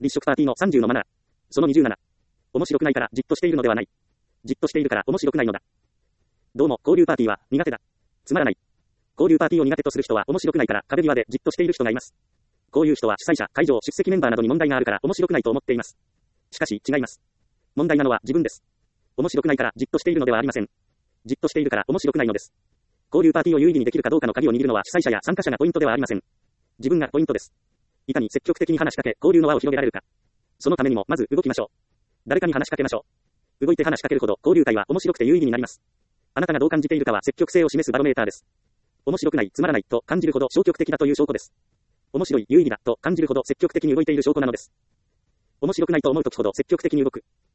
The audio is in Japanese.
立食パーティーの30のマナー。その27。面白くないからじっとしているのではない。じっとしているから面白くないのだ。どうも、交流パーティーは苦手だ。つまらない。交流パーティーを苦手とする人は面白くないから壁際でじっとしている人がいます。こういう人は主催者、会場、出席メンバーなどに問題があるから面白くないと思っています。しかし違います。問題なのは自分です。面白くないからじっとしているのではありません。じっとしているから面白くないのです。交流パーティーを有意義にできるかどうかの鍵を握るのは主催者や参加者がポイントではありません。自分がポイントです。いかに積極的に話しかけ、交流の輪を広げられるか。そのためにもまず動きましょう。誰かに話しかけましょう。動いて話しかけるほど交流会は面白くて有意義になります。あなたがどう感じているかは積極性を示すバロメーターです。面白くない、つまらないと感じるほど消極的だという証拠です。面白い、有意義だと感じるほど積極的に動いている証拠なのです。面白くないと思うときほど積極的に動く。